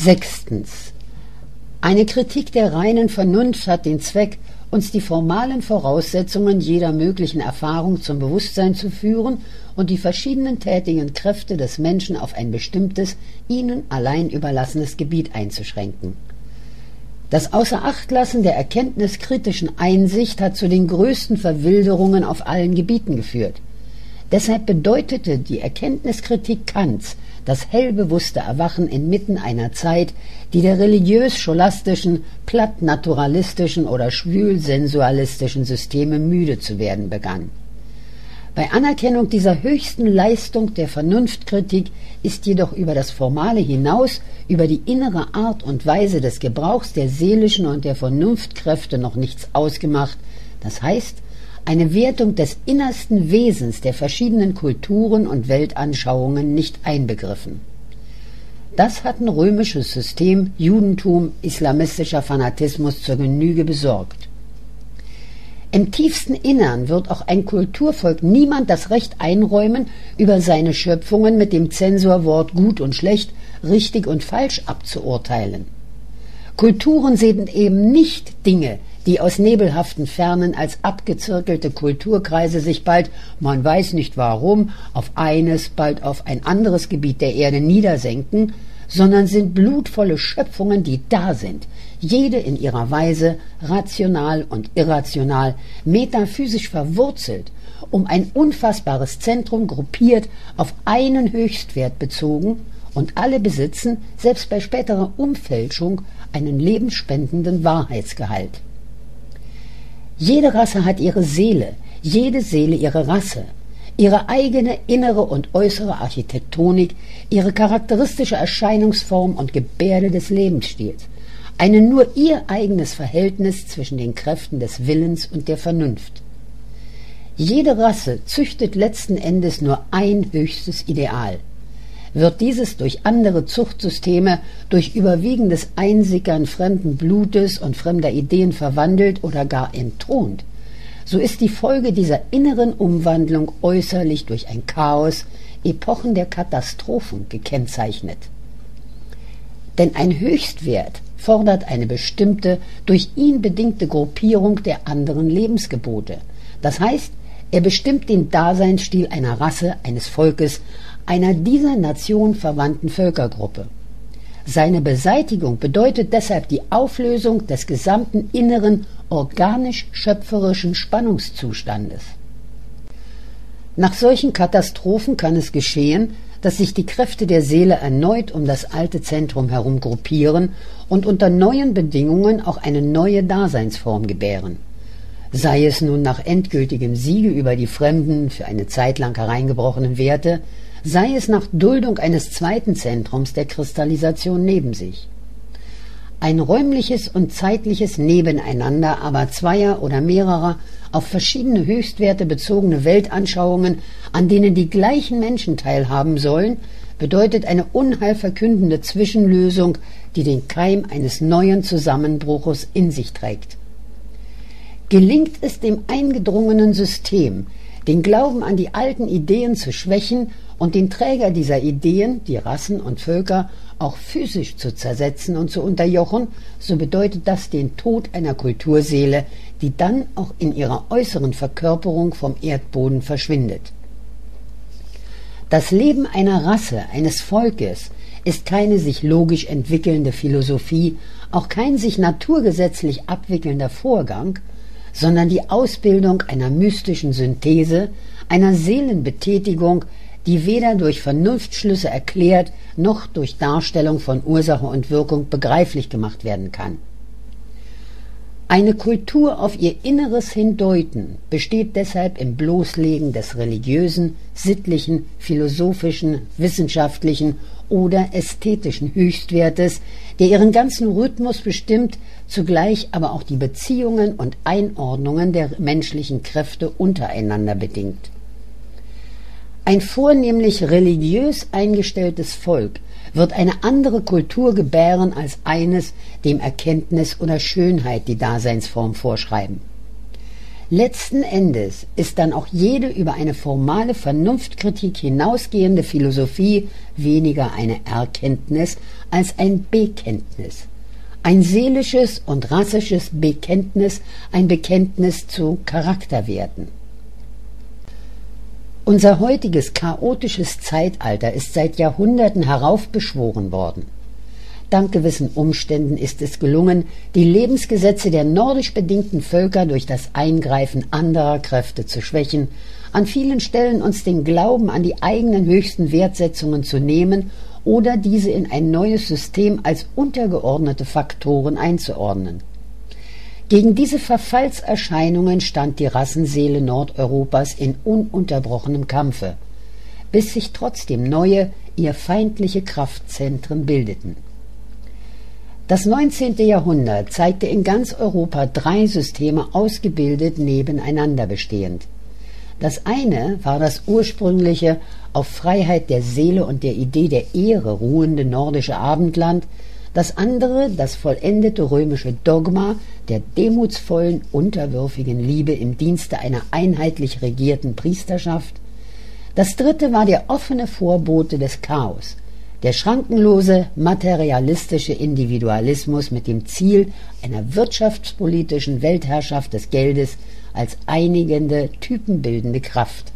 Sechstens. Eine Kritik der reinen Vernunft hat den Zweck, uns die formalen Voraussetzungen jeder möglichen Erfahrung zum Bewusstsein zu führen und die verschiedenen tätigen Kräfte des Menschen auf ein bestimmtes, ihnen allein überlassenes Gebiet einzuschränken. Das Außerachtlassen der erkenntniskritischen Einsicht hat zu den größten Verwilderungen auf allen Gebieten geführt. Deshalb bedeutete die Erkenntniskritik Kants das hellbewusste Erwachen inmitten einer Zeit, die der religiös-scholastischen, plattnaturalistischen oder schwül-sensualistischen Systeme müde zu werden begann. Bei Anerkennung dieser höchsten Leistung der Vernunftkritik ist jedoch über das Formale hinaus, über die innere Art und Weise des Gebrauchs der seelischen und der Vernunftkräfte noch nichts ausgemacht, das heißt, eine Wertung des innersten Wesens der verschiedenen Kulturen und Weltanschauungen nicht einbegriffen. Das hatten römisches System, Judentum, islamistischer Fanatismus zur Genüge besorgt. Im tiefsten Innern wird auch ein Kulturvolk niemand das Recht einräumen, über seine Schöpfungen mit dem Zensorwort gut und schlecht, richtig und falsch abzuurteilen. Kulturen sind eben nicht Dinge, die aus nebelhaften Fernen als abgezirkelte Kulturkreise sich bald, man weiß nicht warum, auf eines, bald auf ein anderes Gebiet der Erde niedersenken, sondern sind blutvolle Schöpfungen, die da sind, jede in ihrer Weise, rational und irrational, metaphysisch verwurzelt, um ein unfassbares Zentrum gruppiert, auf einen Höchstwert bezogen, und alle besitzen, selbst bei späterer Umfälschung, einen lebensspendenden Wahrheitsgehalt. Jede Rasse hat ihre Seele, jede Seele ihre Rasse, ihre eigene innere und äußere Architektonik, ihre charakteristische Erscheinungsform und Gebärde des Lebensstils, ein nur ihr eigenes Verhältnis zwischen den Kräften des Willens und der Vernunft. Jede Rasse züchtet letzten Endes nur ein höchstes Ideal. Wird dieses durch andere Zuchtsysteme, durch überwiegendes Einsickern fremden Blutes und fremder Ideen verwandelt oder gar entthront, so ist die Folge dieser inneren Umwandlung äußerlich durch ein Chaos, Epochen der Katastrophen gekennzeichnet. Denn ein Höchstwert fordert eine bestimmte, durch ihn bedingte Gruppierung der anderen Lebensgebote. Das heißt, er bestimmt den Daseinsstil einer Rasse, eines Volkes, einer dieser Nation verwandten Völkergruppe. Seine Beseitigung bedeutet deshalb die Auflösung des gesamten inneren, organisch-schöpferischen Spannungszustandes. Nach solchen Katastrophen kann es geschehen, dass sich die Kräfte der Seele erneut um das alte Zentrum herum gruppieren und unter neuen Bedingungen auch eine neue Daseinsform gebären. Sei es nun nach endgültigem Siege über die fremden, für eine Zeit lang hereingebrochenen Werte, sei es nach Duldung eines zweiten Zentrums der Kristallisation neben sich. Ein räumliches und zeitliches Nebeneinander aber zweier oder mehrerer auf verschiedene Höchstwerte bezogene Weltanschauungen, an denen die gleichen Menschen teilhaben sollen, bedeutet eine unheilverkündende Zwischenlösung, die den Keim eines neuen Zusammenbruches in sich trägt. Gelingt es dem eingedrungenen System, den Glauben an die alten Ideen zu schwächen und den Träger dieser Ideen, die Rassen und Völker, auch physisch zu zersetzen und zu unterjochen, so bedeutet das den Tod einer Kulturseele, die dann auch in ihrer äußeren Verkörperung vom Erdboden verschwindet. Das Leben einer Rasse, eines Volkes, ist keine sich logisch entwickelnde Philosophie, auch kein sich naturgesetzlich abwickelnder Vorgang, sondern die Ausbildung einer mystischen Synthese, einer Seelenbetätigung, die weder durch Vernunftschlüsse erklärt, noch durch Darstellung von Ursache und Wirkung begreiflich gemacht werden kann. Eine Kultur auf ihr Inneres hindeuten besteht deshalb im Bloßlegen des religiösen, sittlichen, philosophischen, wissenschaftlichen oder ästhetischen Höchstwertes, der ihren ganzen Rhythmus bestimmt, zugleich aber auch die Beziehungen und Einordnungen der menschlichen Kräfte untereinander bedingt. Ein vornehmlich religiös eingestelltes Volk wird eine andere Kultur gebären als eines, dem Erkenntnis oder Schönheit die Daseinsform vorschreiben. Letzten Endes ist dann auch jede über eine formale Vernunftkritik hinausgehende Philosophie weniger eine Erkenntnis als ein Bekenntnis. Ein seelisches und rassisches Bekenntnis, ein Bekenntnis zu Charakterwerten. Unser heutiges chaotisches Zeitalter ist seit Jahrhunderten heraufbeschworen worden. Dank gewissen Umständen ist es gelungen, die Lebensgesetze der nordisch bedingten Völker durch das Eingreifen anderer Kräfte zu schwächen, an vielen Stellen uns den Glauben an die eigenen höchsten Wertsetzungen zu nehmen oder diese in ein neues System als untergeordnete Faktoren einzuordnen. Gegen diese Verfallserscheinungen stand die Rassenseele Nordeuropas in ununterbrochenem Kampfe, bis sich trotzdem neue, ihr feindliche Kraftzentren bildeten. Das 19. Jahrhundert zeigte in ganz Europa 3 Systeme ausgebildet nebeneinander bestehend. Das eine war das ursprüngliche, auf Freiheit der Seele und der Idee der Ehre ruhende nordische Abendland, das andere das vollendete römische Dogma der demutsvollen, unterwürfigen Liebe im Dienste einer einheitlich regierten Priesterschaft. Das dritte war der offene Vorbote des Chaos, der schrankenlose, materialistische Individualismus mit dem Ziel einer wirtschaftspolitischen Weltherrschaft des Geldes als einigende, typenbildende Kraft.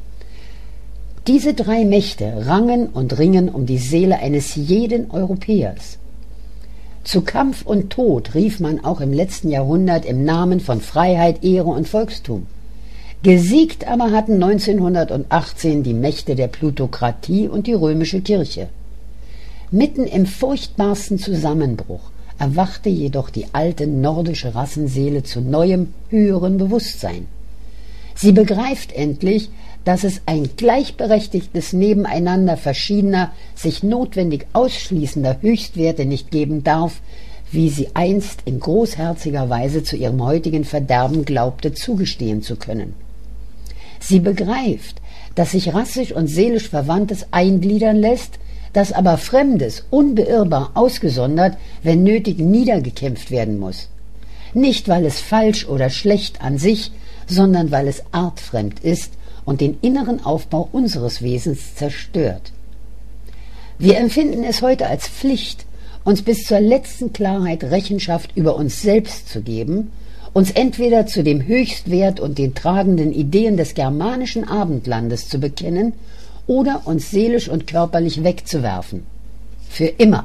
Diese 3 Mächte rangen und ringen um die Seele eines jeden Europäers. Zu Kampf und Tod rief man auch im letzten Jahrhundert im Namen von Freiheit, Ehre und Volkstum. Gesiegt aber hatten 1918 die Mächte der Plutokratie und die römische Kirche. Mitten im furchtbarsten Zusammenbruch erwachte jedoch die alte nordische Rassenseele zu neuem, höherem Bewusstsein. Sie begreift endlich, dass es ein gleichberechtigtes Nebeneinander verschiedener, sich notwendig ausschließender Höchstwerte nicht geben darf, wie sie einst in großherziger Weise zu ihrem heutigen Verderben glaubte zugestehen zu können. Sie begreift, dass sich rassisch und seelisch Verwandtes eingliedern lässt, dass aber Fremdes unbeirrbar ausgesondert, wenn nötig niedergekämpft werden muss. Nicht, weil es falsch oder schlecht an sich, sondern weil es artfremd ist und den inneren Aufbau unseres Wesens zerstört. Wir empfinden es heute als Pflicht, uns bis zur letzten Klarheit Rechenschaft über uns selbst zu geben, uns entweder zu dem Höchstwert und den tragenden Ideen des germanischen Abendlandes zu bekennen oder uns seelisch und körperlich wegzuwerfen. Für immer.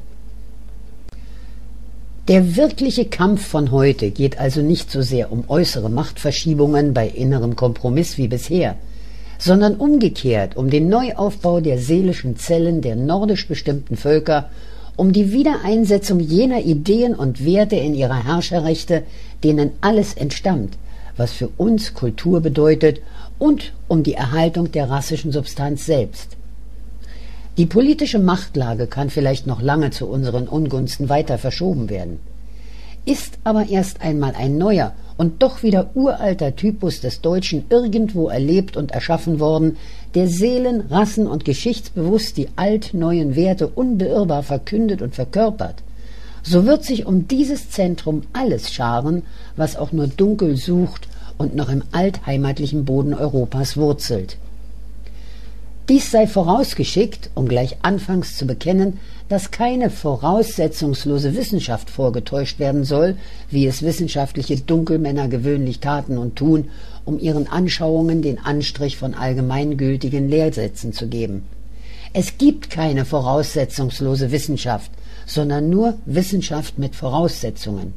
Der wirkliche Kampf von heute geht also nicht so sehr um äußere Machtverschiebungen bei innerem Kompromiss wie bisher, sondern umgekehrt um den Neuaufbau der seelischen Zellen der nordisch bestimmten Völker, um die Wiedereinsetzung jener Ideen und Werte in ihrer Herrscherrechte, denen alles entstammt, was für uns Kultur bedeutet, und um die Erhaltung der rassischen Substanz selbst. Die politische Machtlage kann vielleicht noch lange zu unseren Ungunsten weiter verschoben werden. Ist aber erst einmal ein neuer und doch wieder uralter Typus des Deutschen irgendwo erlebt und erschaffen worden, der seelen-, rassen- und geschichtsbewusst die alt-neuen Werte unbeirrbar verkündet und verkörpert, so wird sich um dieses Zentrum alles scharen, was auch nur dunkel sucht und noch im altheimatlichen Boden Europas wurzelt. Dies sei vorausgeschickt, um gleich anfangs zu bekennen, dass keine voraussetzungslose Wissenschaft vorgetäuscht werden soll, wie es wissenschaftliche Dunkelmänner gewöhnlich taten und tun, um ihren Anschauungen den Anstrich von allgemeingültigen Lehrsätzen zu geben. Es gibt keine voraussetzungslose Wissenschaft, sondern nur Wissenschaft mit Voraussetzungen.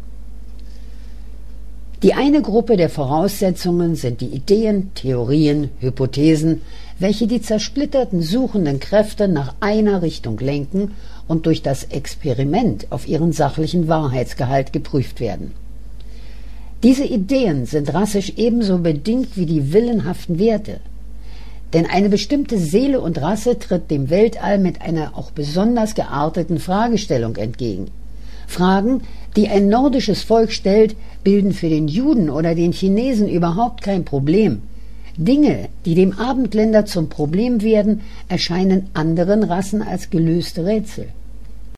Die eine Gruppe der Voraussetzungen sind die Ideen, Theorien, Hypothesen, welche die zersplitterten suchenden Kräfte nach einer Richtung lenken und durch das Experiment auf ihren sachlichen Wahrheitsgehalt geprüft werden. Diese Ideen sind rassisch ebenso bedingt wie die willenhaften Werte. Denn eine bestimmte Seele und Rasse tritt dem Weltall mit einer auch besonders gearteten Fragestellung entgegen. Fragen, die ein nordisches Volk stellt, bilden für den Juden oder den Chinesen überhaupt kein Problem. Dinge, die dem Abendländer zum Problem werden, erscheinen anderen Rassen als gelöste Rätsel.